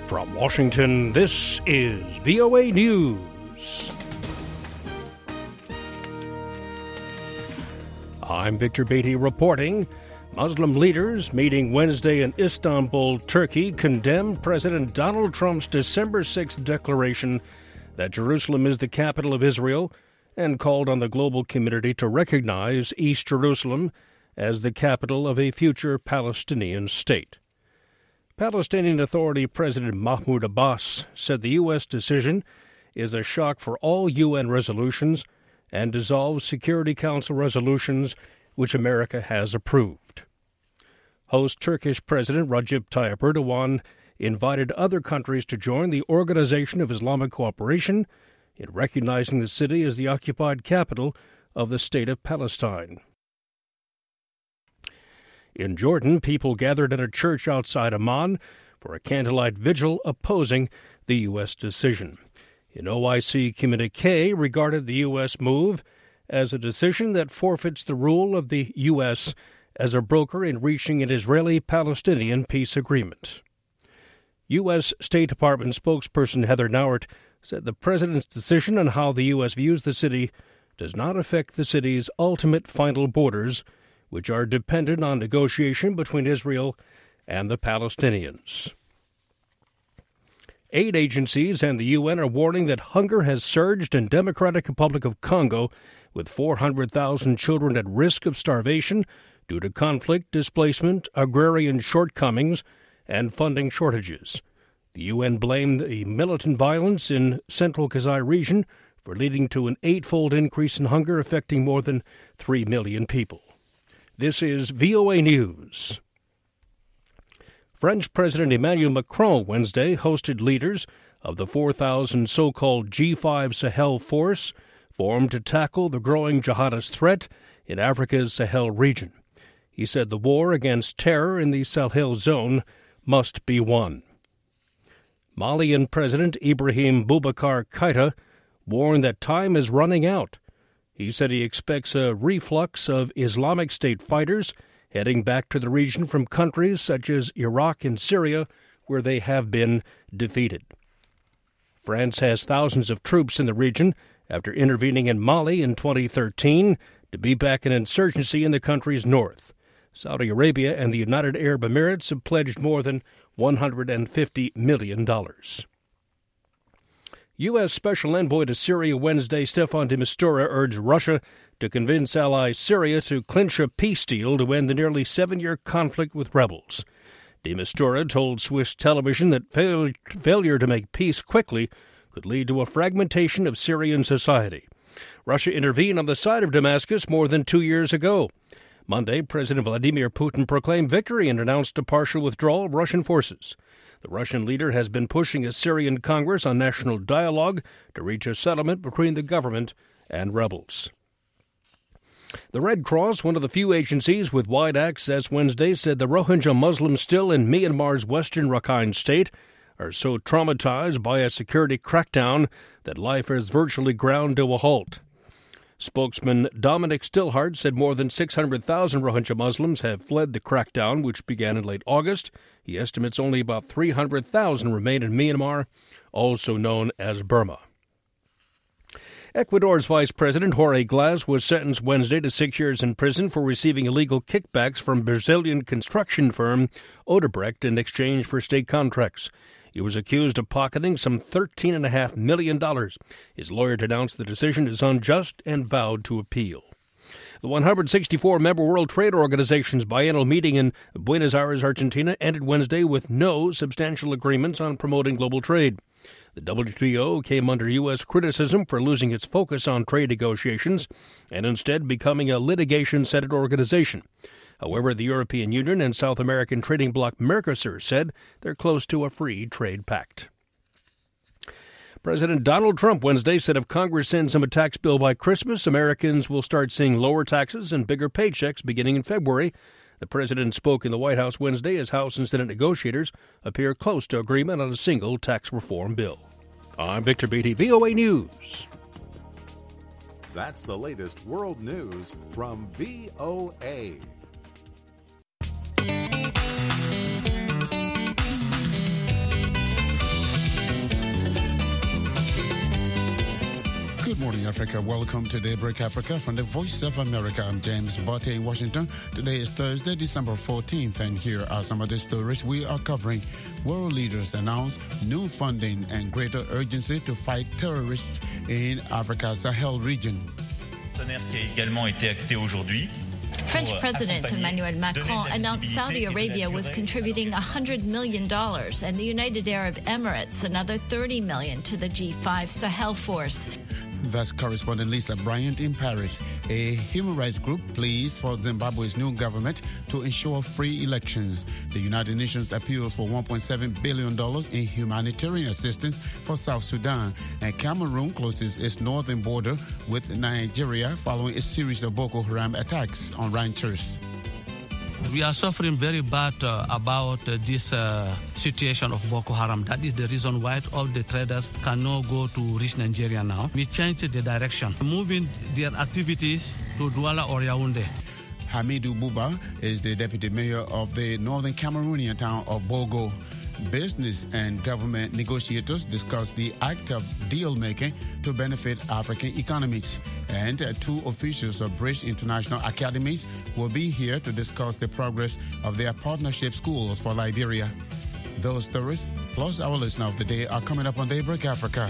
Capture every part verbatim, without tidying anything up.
From Washington, this is V O A News. I'm Victor Beatty reporting. Muslim leaders meeting Wednesday in Istanbul, Turkey, condemned President Donald Trump's December sixth declaration that Jerusalem is the capital of Israel and called on the global community to recognize East Jerusalem as the capital of a future Palestinian state. Palestinian Authority President Mahmoud Abbas said the U S decision is a shock for all U N resolutions and dissolves Security Council resolutions which America has approved. Host Turkish President Recep Tayyip Erdogan invited other countries to join the Organization of Islamic Cooperation in recognizing the city as the occupied capital of the State of Palestine. In Jordan, people gathered at a church outside Amman for a candlelight vigil opposing the U S decision. An O I C communique regarded the U S move as a decision that forfeits the role of the U S as a broker in reaching an Israeli-Palestinian peace agreement. U S State Department spokesperson Heather Nauert said the president's decision on how the U S views the city does not affect the city's ultimate final borders, which are dependent on negotiation between Israel and the Palestinians. Aid agencies and the U N are warning that hunger has surged in Democratic Republic of Congo, with four hundred thousand children at risk of starvation due to conflict, displacement, agrarian shortcomings, and funding shortages. The U N blamed the militant violence in Central Kasai region for leading to an eightfold increase in hunger affecting more than three million people. This is V O A News. French President Emmanuel Macron Wednesday hosted leaders of the four thousand so-called G five Sahel force formed to tackle the growing jihadist threat in Africa's Sahel region. He said the war against terror in the Sahel zone must be won. Malian President Ibrahim Boubacar Keïta warned that time is running out. He said he expects a reflux of Islamic State fighters heading back to the region from countries such as Iraq and Syria, where they have been defeated. France has thousands of troops in the region after intervening in Mali in twenty thirteen to beat back an insurgency in the country's north. Saudi Arabia and the United Arab Emirates have pledged more than one hundred fifty million dollars. U S. Special Envoy to Syria Wednesday, Staffan de Mistura, urged Russia to convince ally Syria to clinch a peace deal to end the nearly seven-year conflict with rebels. De Mistura told Swiss television that fail- failure to make peace quickly could lead to a fragmentation of Syrian society. Russia intervened on the side of Damascus more than two years ago. Monday, President Vladimir Putin proclaimed victory and announced a partial withdrawal of Russian forces. The Russian leader has been pushing a Syrian Congress on national dialogue to reach a settlement between the government and rebels. The Red Cross, one of the few agencies with wide access Wednesday, said the Rohingya Muslims still in Myanmar's western Rakhine state are so traumatized by a security crackdown that life has virtually ground to a halt. Spokesman Dominic Stillhart said more than six hundred thousand Rohingya Muslims have fled the crackdown, which began in late August. He estimates only about three hundred thousand remain in Myanmar, also known as Burma. Ecuador's Vice President Jorge Glass was sentenced Wednesday to six years in prison for receiving illegal kickbacks from Brazilian construction firm Odebrecht in exchange for state contracts. He was accused of pocketing some thirteen point five million dollars. His lawyer denounced the decision as unjust and vowed to appeal. The one hundred sixty-four member World Trade Organization's biennial meeting in Buenos Aires, Argentina, ended Wednesday with no substantial agreements on promoting global trade. The W T O came under U S criticism for losing its focus on trade negotiations and instead becoming a litigation-centered organization. However, the European Union and South American trading bloc Mercosur said they're close to a free trade pact. President Donald Trump Wednesday said if Congress sends him a tax bill by Christmas, Americans will start seeing lower taxes and bigger paychecks beginning in February. The president spoke in the White House Wednesday as House and Senate negotiators appear close to agreement on a single tax reform bill. I'm Victor Beatty, V O A News. That's the latest world news from V O A. Africa. Welcome to Daybreak Africa from the Voice of America. I'm James Botte in Washington. Today is Thursday, December fourteenth, and here are some of the stories we are covering. World leaders announce new funding and greater urgency to fight terrorists in Africa's Sahel region. Qui a également été acté aujourd'hui. French President Emmanuel Macron announced Saudi Arabia was contributing one hundred million dollars and the United Arab Emirates another thirty million dollars to the G five Sahel force. That's correspondent Lisa Bryant in Paris. A human rights group pleads for Zimbabwe's new government to ensure free elections. The United Nations appeals for one point seven billion dollars in humanitarian assistance for South Sudan. And Cameroon closes its northern border with Nigeria following a series of Boko Haram attacks on ranchers. We are suffering very bad uh, about uh, this uh, situation of Boko Haram. That is the reason why all the traders cannot go to reach Nigeria now. We changed the direction, moving their activities to Douala or Yaoundé. Hamidou Bouba is the deputy mayor of the northern Cameroonian town of Bogo. Business and government negotiators discussed the act of deal-making to benefit African economies. And uh, two officials of British International Academies will be here to discuss the progress of their partnership schools for Liberia. Those stories, plus our listener of the day, are coming up on Daybreak Africa.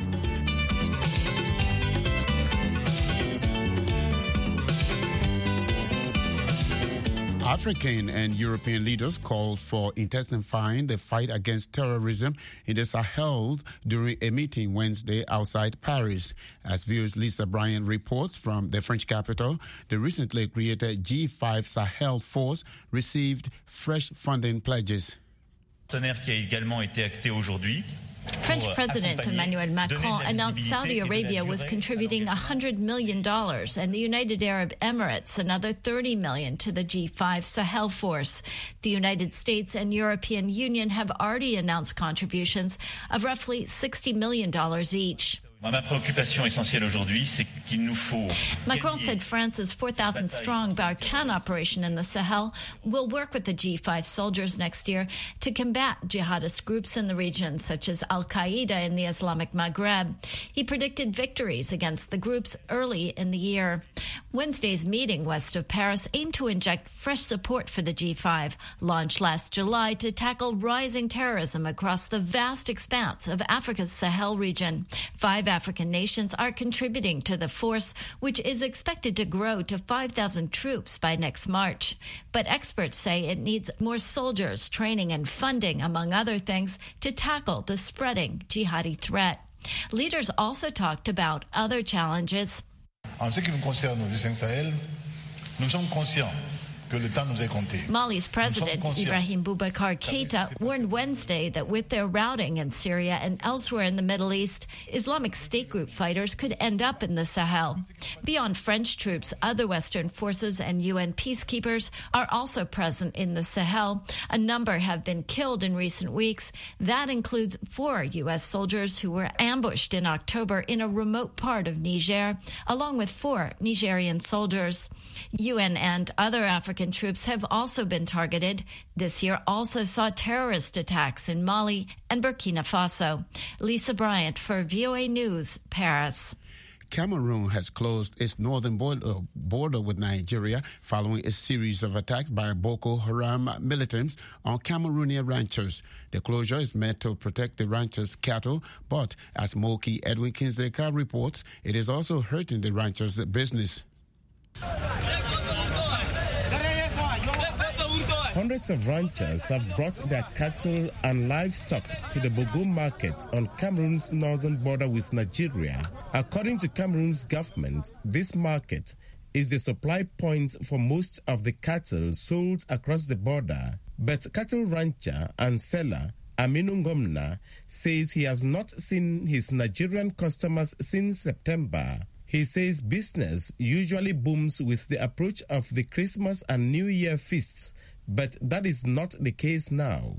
African and European leaders called for intensifying the fight against terrorism in the Sahel during a meeting Wednesday outside Paris. As viewers Lisa Bryant reports from the French capital, the recently created G five Sahel force received fresh funding pledges. Qui a également été acté aujourd'hui. French President Emmanuel Macron announced Saudi Arabia was contributing one hundred million dollars and the United Arab Emirates another thirty million dollars to the G five Sahel force. The United States and European Union have already announced contributions of roughly sixty million dollars each. Ma préoccupation essentielle aujourd'hui, c'est qu'il nous faut. Macron said France's four thousand strong Barkhane operation in the Sahel will work with the G five soldiers next year to combat jihadist groups in the region, such as Al-Qaeda in the Islamic Maghreb. He predicted victories against the groups early in the year. Wednesday's meeting west of Paris aimed to inject fresh support for the G five, launched last July to tackle rising terrorism across the vast expanse of Africa's Sahel region. Five African nations are contributing to the force, which is expected to grow to five thousand troops by next March. But experts say it needs more soldiers, training and funding, among other things, to tackle the spreading jihadi threat. Leaders also talked about other challenges. En ce qui nous concerne au G cinq Sahel, nous sommes conscients que le temps nous est compté. Mali's President Ibrahim Boubacar Keïta warned Wednesday that with their routing in Syria and elsewhere in the Middle East, Islamic State group fighters could end up in the Sahel. Beyond French troops, other Western forces and U N peacekeepers are also present in the Sahel. A number have been killed in recent weeks. That includes four U S soldiers who were ambushed in October in a remote part of Niger, along with four Nigerian soldiers. U N and other African troops have also been targeted. This year also saw terrorist attacks in Mali and Burkina Faso. Lisa Bryant for V O A News, Paris. Cameroon has closed its northern border, border with Nigeria following a series of attacks by Boko Haram militants on Cameroonian ranchers. The closure is meant to protect the ranchers' cattle, but as Moki Edwin Kinzeka reports, it is also hurting the ranchers' business. Hundreds of ranchers have brought their cattle and livestock to the Bogo market on Cameroon's northern border with Nigeria. According to Cameroon's government, this market is the supply point for most of the cattle sold across the border. But cattle rancher and seller Aminu Ngomna says he has not seen his Nigerian customers since September. He says business usually booms with the approach of the Christmas and New Year feasts, but that is not the case now.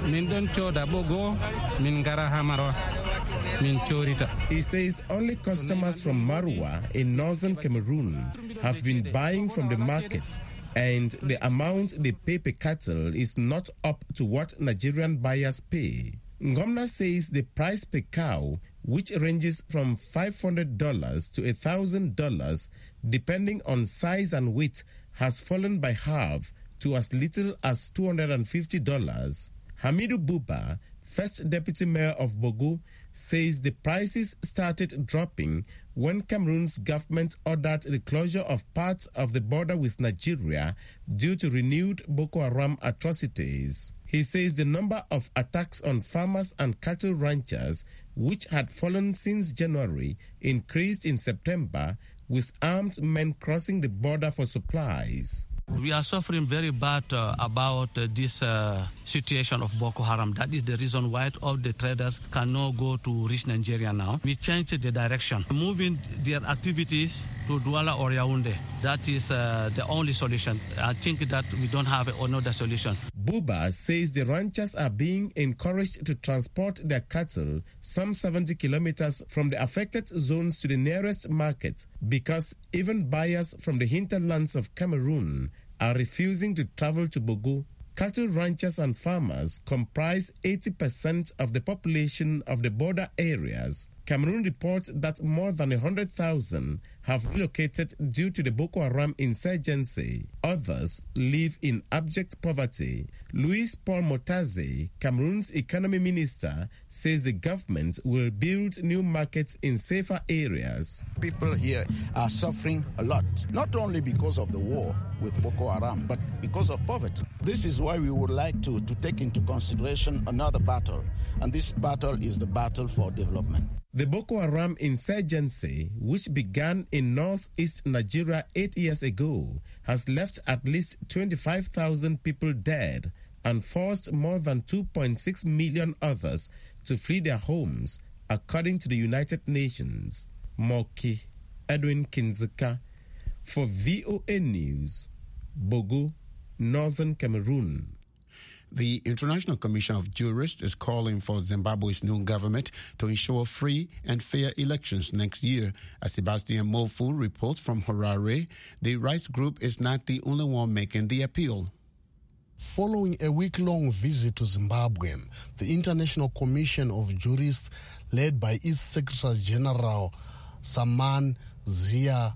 He says only customers from Marwa in northern Cameroon have been buying from the market, and the amount they pay per cattle is not up to what Nigerian buyers pay. Ngomna says the price per cow which ranges from five hundred dollars to one thousand dollars depending on size and weight, has fallen by half to as little as two hundred fifty dollars. Hamidou Bouba, first deputy mayor of Bogo, says the prices started dropping when Cameroon's government ordered the closure of parts of the border with Nigeria due to renewed Boko Haram atrocities. He says the number of attacks on farmers and cattle ranchers, which had fallen since January, increased in September, with armed men crossing the border for supplies. We are suffering very bad uh, about uh, this uh, situation of Boko Haram. That is the reason why all the traders cannot go to reach Nigeria now. We changed the direction, moving their activities to Douala or Yaoundé. That is uh, the only solution. I think that we don't have another solution. Bouba says the ranchers are being encouraged to transport their cattle some seventy kilometers from the affected zones to the nearest market because even buyers from the hinterlands of Cameroon are refusing to travel to Bogo. Cattle ranchers and farmers comprise eighty percent of the population of the border areas. Cameroon reports that more than one hundred thousand have relocated due to the Boko Haram insurgency. Others live in abject poverty. Louis Paul Motaze, Cameroon's economy minister, says the government will build new markets in safer areas. People here are suffering a lot, not only because of the war with Boko Haram, but because of poverty. This is why we would like to, to take into consideration another battle, and this battle is the battle for development. The Boko Haram insurgency, which began in northeast Nigeria eight years ago, has left at least twenty-five thousand people dead and forced more than two point six million others to flee their homes, according to the United Nations. Moki Edwin Kinzeka for V O A News, Bogo, Northern Cameroon. The International Commission of Jurists is calling for Zimbabwe's new government to ensure free and fair elections next year. As Sebastian Mofu reports from Harare, the rights group is not the only one making the appeal. Following a week-long visit to Zimbabwe, the International Commission of Jurists, led by its Secretary General Saman Zia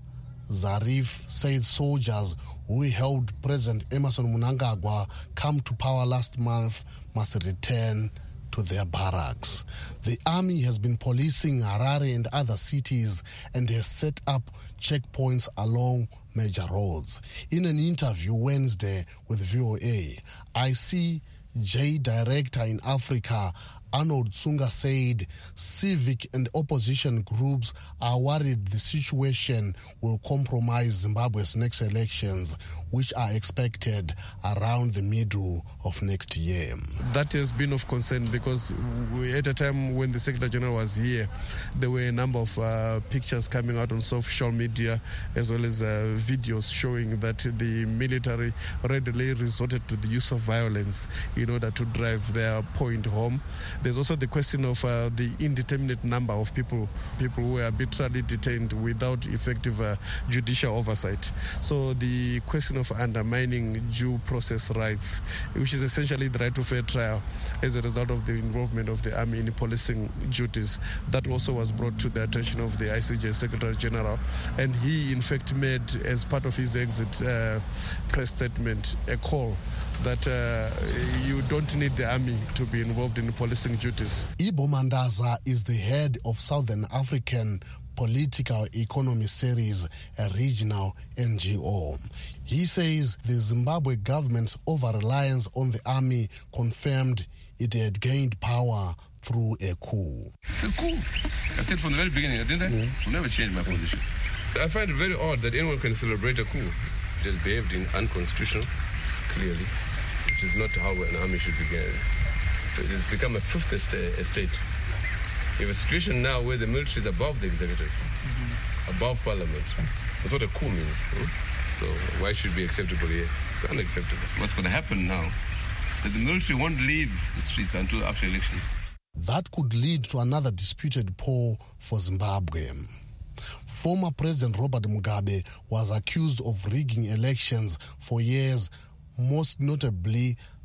Zarif, said soldiers who helped President Emerson Mnangagwa come to power last month must return to their barracks. The army has been policing Harare and other cities and has set up checkpoints along major roads. In an interview Wednesday with V O A, I C J Director in Africa Arnold Tsunga said civic and opposition groups are worried the situation will compromise Zimbabwe's next elections, which are expected around the middle of next year. That has been of concern because we, at a time when the Secretary General was here, there were a number of uh, pictures coming out on social media as well as uh, videos showing that the military readily resorted to the use of violence in order to drive their point home. There's also the question of uh, the indeterminate number of people people who are arbitrarily detained without effective uh, judicial oversight. So the question of undermining due process rights, which is essentially the right to fair trial as a result of the involvement of the army in policing duties, that also was brought to the attention of the I C J Secretary General. And he, in fact, made, as part of his exit uh, press statement, a call that uh, you don't need the army to be involved in policing duties. Ibo Mandaza is the head of Southern African Political Economy Series, a regional N G O. He says the Zimbabwe government's over-reliance on the army confirmed it had gained power through a coup. It's a coup. I said from the very beginning, didn't I? Mm. I'll never change my position. I find it very odd that anyone can celebrate a coup. It has behaved in unconstitutional, clearly, which is not how an army should begin. It has become a fifth estate. You have a situation now where the military is above the executive, mm-hmm. above parliament. That's what a coup means. Hmm? So why should it be acceptable here? It's unacceptable. What's going to happen now is that the military won't leave the streets until after elections. That could lead to another disputed poll for Zimbabwe. Former President Robert Mugabe was accused of rigging elections for years, most notably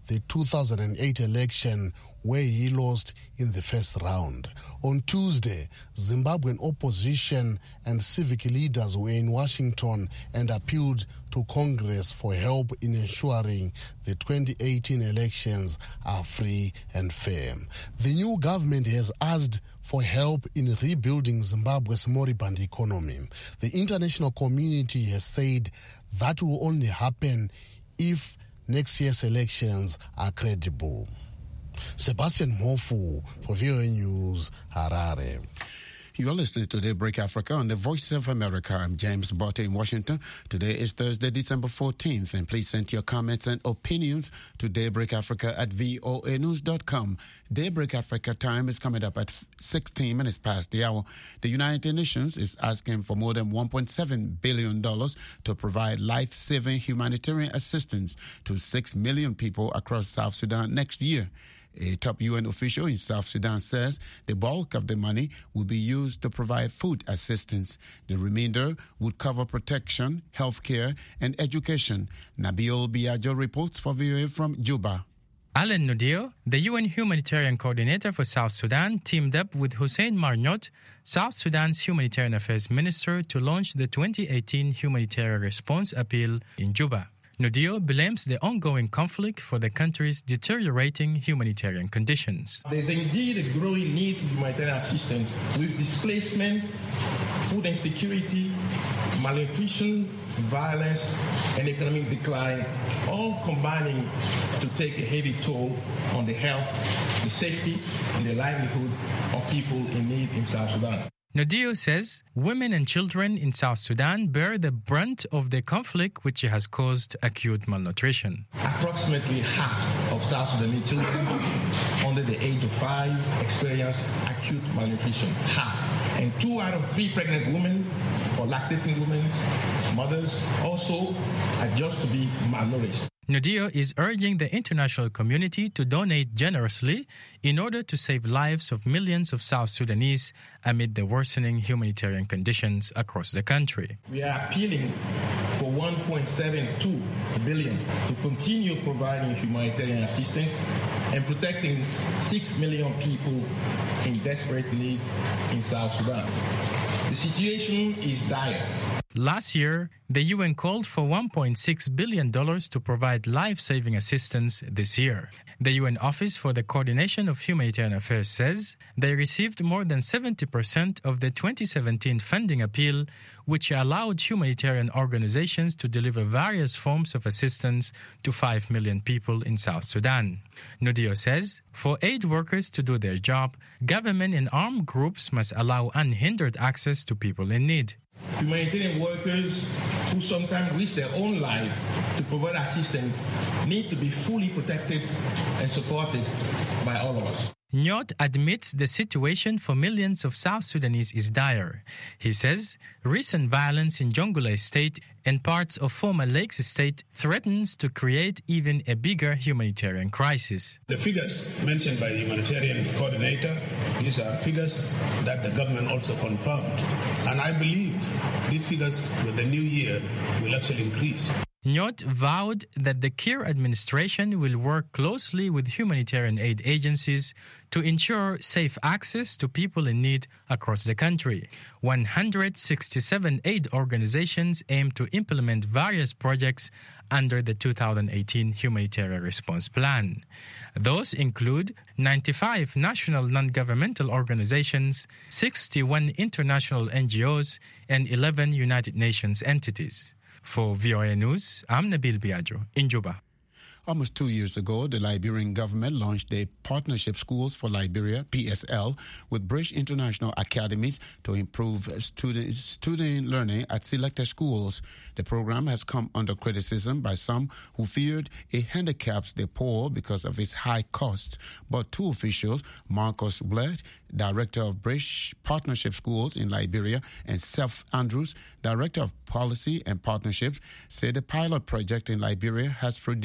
the two thousand eight election where he lost in the first round. On Tuesday, Zimbabwean opposition and civic leaders were in Washington and appealed to Congress for help in ensuring the twenty eighteen elections are free and fair. The new government has asked for help in rebuilding Zimbabwe's moribund economy. The international community has said that will only happen if next year's elections are credible. Sebastian Mofu for V O A News, Harare. You are listening to Daybreak Africa on the Voice of America. I'm James Botte in Washington. Today is Thursday, December fourteenth, and please send your comments and opinions to Daybreak Africa at voa news dot com. Daybreak Africa time is coming up at sixteen minutes past the hour. The United Nations is asking for more than one point seven billion dollars to provide life-saving humanitarian assistance to six million people across South Sudan next year. A top U N official in South Sudan says the bulk of the money will be used to provide food assistance. The remainder would cover protection, health care, and education. Nabil Biagio reports for V O A from Juba. Alan Nudio, the U N humanitarian coordinator for South Sudan, teamed up with Hussein Marnot, South Sudan's humanitarian affairs minister, to launch the twenty eighteen humanitarian response appeal in Juba. Nudio blames the ongoing conflict for the country's deteriorating humanitarian conditions. There's indeed a growing need for humanitarian assistance with displacement, food insecurity, malnutrition, violence, and economic decline, all combining to take a heavy toll on the health, the safety, and the livelihood of people in need in South Sudan. Nudio says women and children in South Sudan bear the brunt of the conflict, which has caused acute malnutrition. Approximately half of South Sudanese children under the age of five experience acute malnutrition. Half. And two out of three pregnant women or lactating women, mothers, also are just to be malnourished. Nudio is urging the international community to donate generously in order to save lives of millions of South Sudanese amid the worsening humanitarian conditions across the country. We are appealing for one point seven two billion dollars to continue providing humanitarian assistance and protecting six million people in desperate need in South Sudan. The situation is dire. Last year, the U N called for one point six billion dollars to provide life-saving assistance this year. The U N Office for the Coordination of Humanitarian Affairs says they received more than seventy percent of the twenty seventeen funding appeal, which allowed humanitarian organizations to deliver various forms of assistance to five million people in South Sudan. Nudio says for aid workers to do their job, government and armed groups must allow unhindered access to people in need. Humanitarian workers who sometimes risk their own life to provide assistance need to be fully protected and supported by all of us. Nyot admits the situation for millions of South Sudanese is dire. He says recent violence in Jonglei State and parts of former Lakes State threatens to create even a bigger humanitarian crisis. The figures mentioned by the humanitarian coordinator, these are figures that the government also confirmed. And I believed these figures with the new year will actually increase. Nyot vowed that the Kiir administration will work closely with humanitarian aid agencies to ensure safe access to people in need across the country. one hundred sixty-seven aid organizations aim to implement various projects under the two thousand eighteen Humanitarian Response Plan. Those include ninety-five national non-governmental organizations, sixty-one international N G Os, and eleven United Nations entities. For V O A News, I'm Nabil Biagio in Juba. Almost two years ago, the Liberian government launched the Partnership Schools for Liberia, P S L, with British International Academies to improve student, student learning at selected schools. The program has come under criticism by some who feared it handicaps the poor because of its high costs. But two officials, Marcus Blair, Director of British Partnership Schools in Liberia, and Seth Andrews, Director of Policy and Partnerships, said the pilot project in Liberia has produced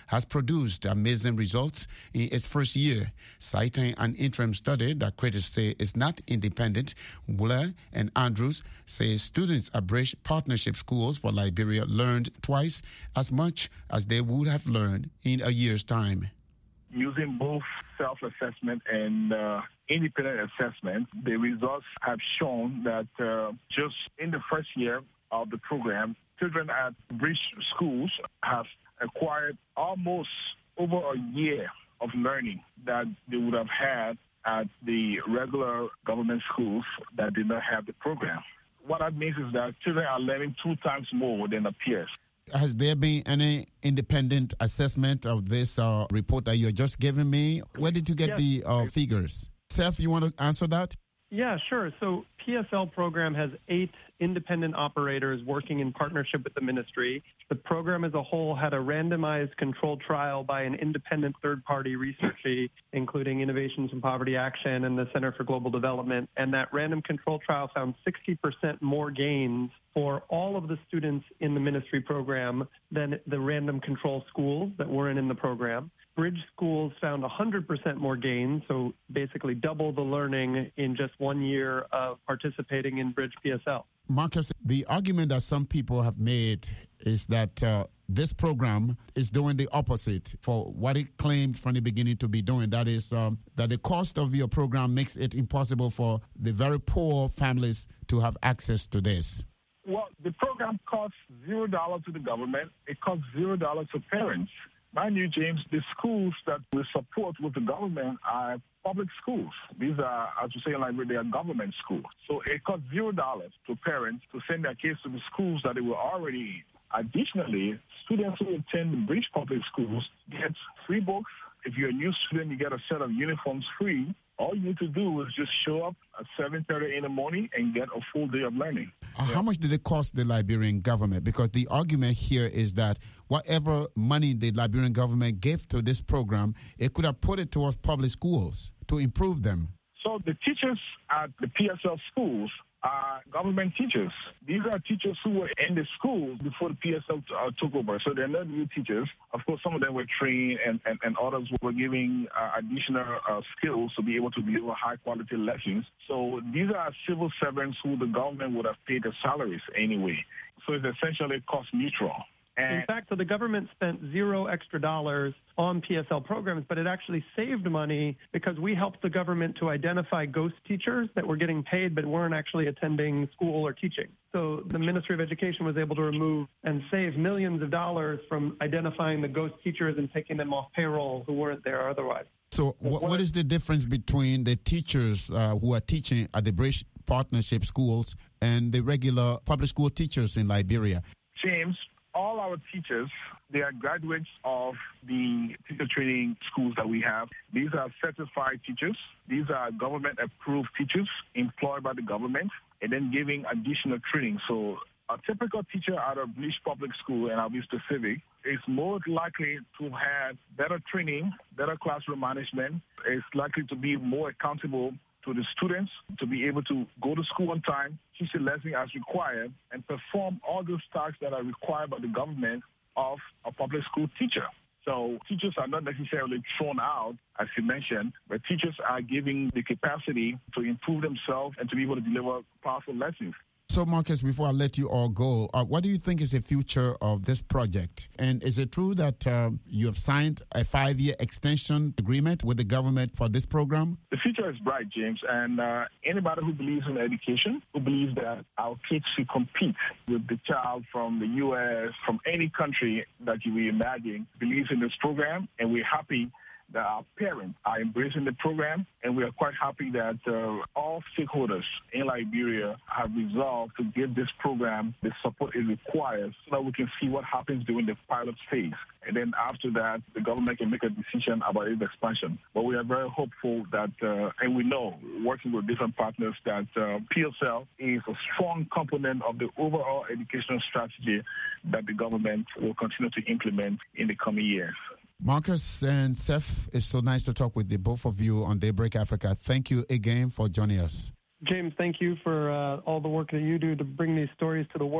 has produced amazing results in its first year. Citing an interim study that critics say is not independent, Wooler and Andrews say students at Bridge Partnership Schools for Liberia learned twice as much as they would have learned in a year's time. Using both self-assessment and uh, independent assessment, the results have shown that uh, just in the first year of the program, children at Bridge schools have acquired almost over a year of learning that they would have had at the regular government schools that did not have the program. What that means is that children are learning two times more than their peers. Has there been any independent assessment of this uh, report that you're just giving me? Where did you get yes. the uh, figures? Seth, you want to answer that? Yeah, sure. So P S L program has eight independent operators working in partnership with the ministry. The program as a whole had a randomized controlled trial by an independent third-party researcher, including Innovations in Poverty Action and the Center for Global Development. And that random control trial found sixty percent more gains for all of the students in the ministry program than the random control schools that weren't in the program. Bridge schools found one hundred percent more gains, so basically double the learning in just one year of participating in Bridge P S L. Marcus, the argument that some people have made is that uh, this program is doing the opposite for what it claimed from the beginning to be doing. That is um, that the cost of your program makes it impossible for the very poor families to have access to this. Well, the program costs zero dollars to the government. It costs zero dollars to parents. Mind you, James, the schools that we support with the government are public schools. These are, as you say in Liberia, they are government schools. So it costs zero dollars to parents to send their kids to the schools that they were already in. Additionally, students who attend the Bridge public schools get free books. If you're a new student, you get a set of uniforms free. All you need to do is just show up at seven thirty in the morning and get a full day of learning. Uh, yeah. How much did it cost the Liberian government? Because the argument here is that whatever money the Liberian government gave to this program, it could have put it towards public schools to improve them. So the teachers at the P S L schools are government teachers. These are teachers who were in the school before the P S L uh, took over. So they're not new teachers. Of course, some of them were trained and, and, and others were giving uh, additional uh, skills to be able to deliver high-quality lessons. So these are civil servants who the government would have paid their salaries anyway. So it's essentially cost neutral. In fact, so the government spent zero extra dollars on P S L programs, but it actually saved money because we helped the government to identify ghost teachers that were getting paid but weren't actually attending school or teaching. So the Ministry of Education was able to remove and save millions of dollars from identifying the ghost teachers and taking them off payroll who weren't there otherwise. So what, what is the difference between the teachers uh, who are teaching at the Bridge Partnership schools and the regular public school teachers in Liberia? James, all our teachers, they are graduates of the teacher training schools that we have. These are certified teachers. These are government-approved teachers employed by the government and then giving additional training. So a typical teacher at a Bridge public school, and I'll be specific, is more likely to have better training, better classroom management, is likely to be more accountable to the students, to be able to go to school on time, teach the lesson as required, and perform all those tasks that are required by the government of a public school teacher. So teachers are not necessarily thrown out, as you mentioned, but teachers are given the capacity to improve themselves and to be able to deliver powerful lessons. So, Marcus, before I let you all go, uh, what do you think is the future of this project? And is it true that uh, you have signed a five-year extension agreement with the government for this program? The future is bright, James, and uh, anybody who believes in education, who believes that our kids should compete with the child from the U S, from any country that you will imagine, believes in this program, and we're happy that our parents are embracing the program, and we are quite happy that uh, all stakeholders in Liberia have resolved to give this program the support it requires so that we can see what happens during the pilot phase. And then after that, the government can make a decision about its expansion. But we are very hopeful that, uh, and we know, working with different partners, that uh, P S L is a strong component of the overall educational strategy that the government will continue to implement in the coming years. Marcus and Seth, it's so nice to talk with the both of you on Daybreak Africa. Thank you again for joining us. James, thank you for uh, all the work that you do to bring these stories to the world.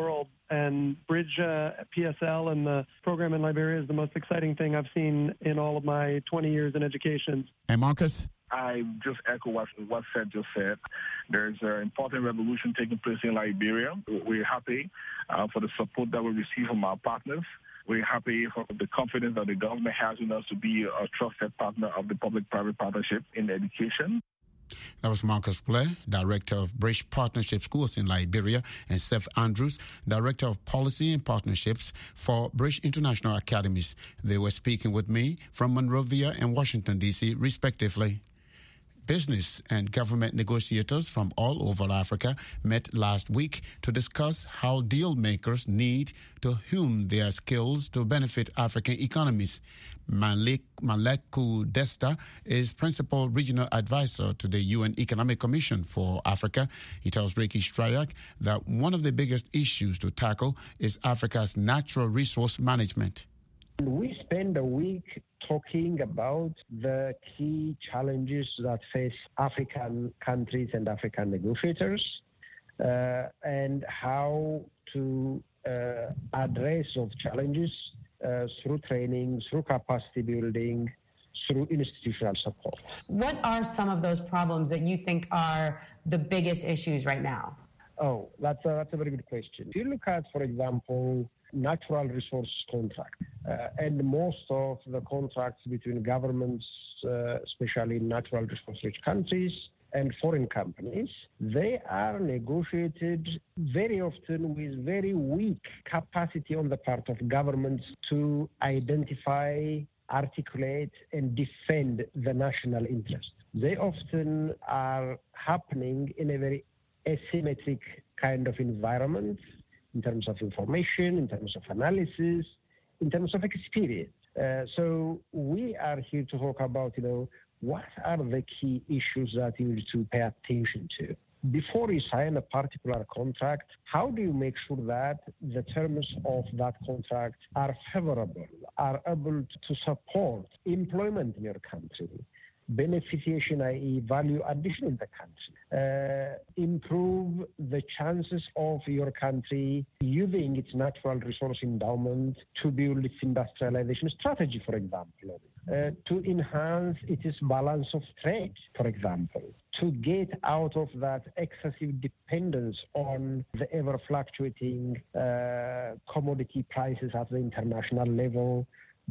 and Bridge uh, P S L and the program in Liberia is the most exciting thing I've seen in all of my twenty years in education. And Marcus? I just echo what, what Seth just said. There's an important revolution taking place in Liberia. We're happy uh, for the support that we receive from our partners. We're happy for the confidence that the government has in us to be a trusted partner of the public-private partnership in education. That was Marcus Blair, Director of Bridge Partnership Schools in Liberia, and Seth Andrews, Director of Policy and Partnerships for Bridge International Academies. They were speaking with me from Monrovia and Washington, D C, respectively. Business and government negotiators from all over Africa met last week to discuss how deal makers need to hone their skills to benefit African economies. Malik, Maleku Desta is Principal Regional Advisor to the U N Economic Commission for Africa. He tells Ricky Strayak that one of the biggest issues to tackle is Africa's natural resource management. We spend a week talking about the key challenges that face African countries and African negotiators uh, and how to uh, address those challenges uh, through training, through capacity building, through institutional support. What are some of those problems that you think are the biggest issues right now? Oh, that's a, that's a very good question. If you look at, for example, natural resource contract, uh, and most of the contracts between governments, uh, especially in natural resource-rich countries, and foreign companies, they are negotiated very often with very weak capacity on the part of governments to identify, articulate, and defend the national interest. They often are happening in a very asymmetric kind of environment in terms of information, in terms of analysis, in terms of experience. Uh, so we are here to talk about, you know, what are the key issues that you need to pay attention to? Before you sign a particular contract, how do you make sure that the terms of that contract are favorable, are able to support employment in your country, beneficiation, that is value addition in the country, uh, improve the chances of your country using its natural resource endowment to build its industrialization strategy, for example, uh, to enhance its balance of trade, for example, to get out of that excessive dependence on the ever-fluctuating uh, commodity prices at the international level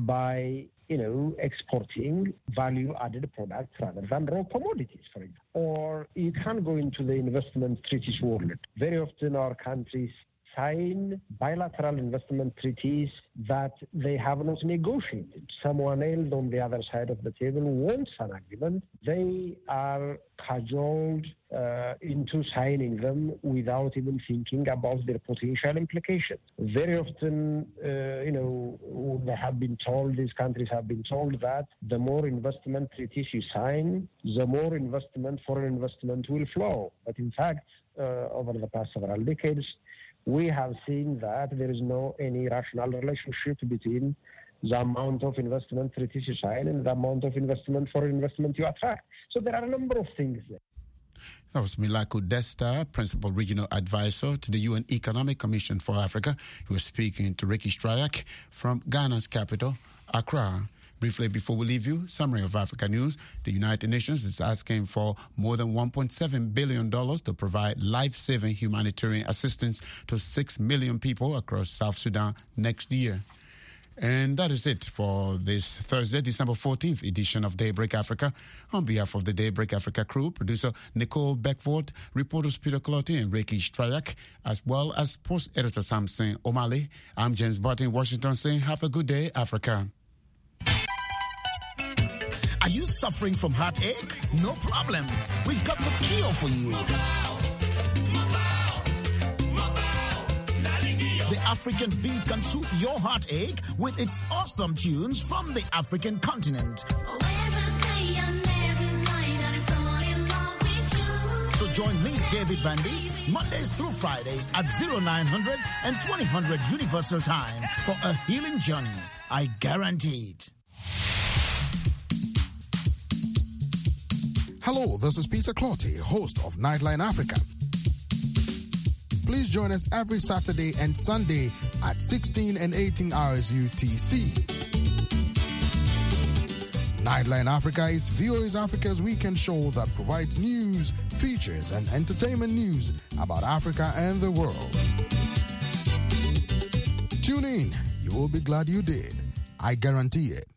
by, you know, exporting value-added products rather than raw commodities, for example. Or you can go into the investment treaties world. Very often our countries sign bilateral investment treaties that they have not negotiated. Someone else on the other side of the table wants an agreement. They are cajoled uh, into signing them without even thinking about their potential implications. Very often, uh, you know, they have been told, these countries have been told that the more investment treaties you sign, the more investment, foreign investment will flow. But in fact, uh, over the past several decades, we have seen that there is no any rational relationship between the amount of investment treaties you sign and the amount of investment, foreign investment you attract. So there are a number of things there. That was Maleku Desta, Principal Regional Advisor to the U N Economic Commission for Africa. He was speaking to Ricky Strayak from Ghana's capital, Accra. Briefly, before we leave you, summary of Africa news. The United Nations is asking for more than one point seven billion dollars to provide life-saving humanitarian assistance to six million people across South Sudan next year. And that is it for this Thursday, December fourteenth edition of Daybreak Africa. On behalf of the Daybreak Africa crew, producer Nicole Beckford, reporters Peter Clotti and Ricky Strayak, as well as post editor Samson O'Malley, I'm James Barton in Washington saying have a good day, Africa. Are you suffering from heartache? No problem. We've got the cure for you. The African beat can soothe your heartache with its awesome tunes from the African continent. So join me, David Vandy, Mondays through Fridays at oh nine hundred and twenty hundred Universal Time for a healing journey. I guarantee it. Hello, this is Peter Clotti, host of Nightline Africa. Please join us every Saturday and Sunday at sixteen and eighteen hours U T C. Nightline Africa is V O A's Africa's weekend show that provides news, features, and entertainment news about Africa and the world. Tune in. You will be glad you did. I guarantee it.